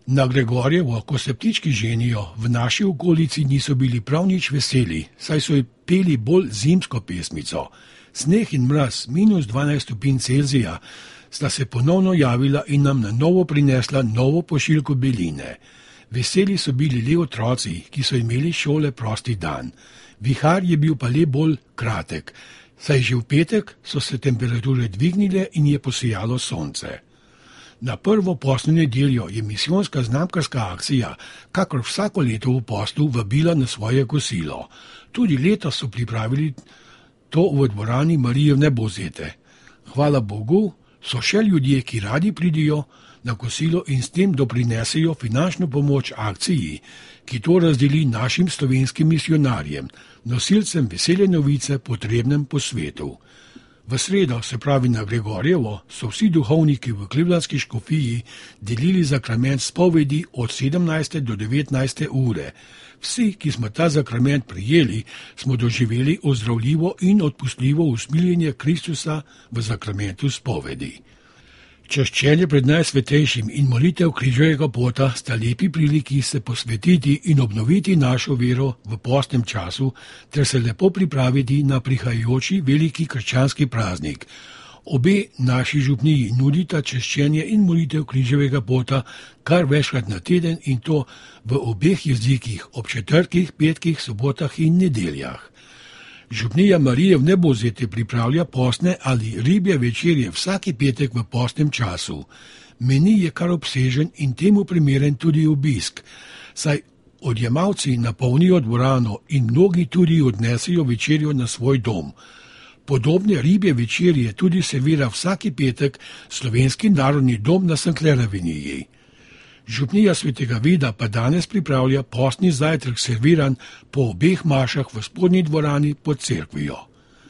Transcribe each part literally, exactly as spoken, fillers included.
Na Gregorjevo, ko se ptički ženijo, v naši okolici niso bili prav nič veseli, saj so ji peli bolj zimsko pesmico. Sneh in mraz, minus dvanajst stopinj Celzija, sta se ponovno javila in nam na novo prinesla novo pošiljko beline. Veseli so bili le otroci, ki so imeli šole prosti dan. Vihar je bil pa le bolj kratek, saj že v petek so se temperature dvignile in je posijalo sonce. Na prvo postno nedeljo je misijonska znamkarska akcija, kakor vsako leto v postu, vabila na svoje kosilo. Tudi letos so pripravili to v dvorani Marijine Bozete. Hvala Bogu, so še ljudje, ki radi pridijo na kosilo in s tem doprinesejo finančno pomoč akciji, ki to razdeli našim slovenskim misionarjem, nosilcem vesele novice potrebnem po svetu. V sredo, se pravi na Gregorjevo, so vsi duhovniki v Clevelandski škofiji delili zakrament spovedi od sedemnajste do devetnajste ure. Vsi, ki smo ta zakrament prijeli, smo doživeli ozdravljivo in odpustljivo usmiljenje Kristusa v zakramentu spovedi. Čaščenje pred Najsvetejšim in molitev križevega pota sta lepi priliki se posvetiti in obnoviti našo vero v postnem času ter se lepo pripraviti na prihajajoči veliki krščanski praznik. Obe naši župniji nudita čaščenje in molitev križevega pota kar večkrat na teden in to v obeh jezikih ob četrtkih, petkih, sobotah in nedeljah. Župnija Marije v Nebozete pripravlja postne ali ribje večerje vsaki petek v postnem času. Meni je kar obsežen in temu primeren tudi obisk, saj odjemalci napolnijo dvorano in mnogi tudi odnesejo večerjo na svoj dom. Podobne ribje večerje tudi servira vsaki petek Slovenski narodni dom na Sankler aveniji. Župnija Svetega Vida pa danes pripravlja postni zajtrk serviran po obeh mašah v spodnji dvorani pod cerkvijo.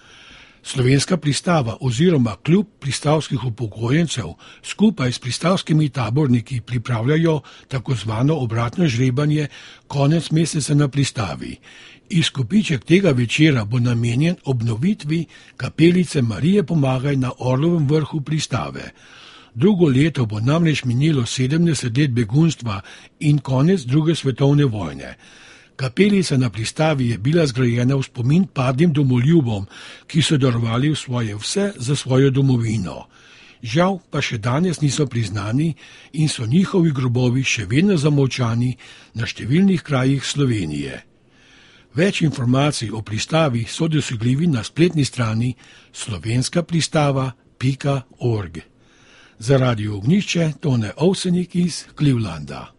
Slovenska pristava oziroma klub pristavskih upokojencev skupaj s pristavskimi taborniki pripravljajo tako zvano obratno žrebanje konec meseca na pristavi. Izkupiček tega večera bo namenjen obnovitvi kapelice Marije Pomagaj na Orlovem vrhu pristave. Drugo leto bo namreč minilo sedemdeset let begunstva in konec druge svetovne vojne. Kapelica na pristavi je bila zgrajena v spomin padlim domoljubom, ki so darovali svoje vse za svojo domovino. Žal pa še danes niso priznani in so njihovi grobovi še vedno zamolčani na številnih krajih Slovenije. Več informacij o pristavi so dosegljivi na spletni strani slovenska pristava pika org. Za Radio Ognjišče Tone Ovsenik iz Clevelanda.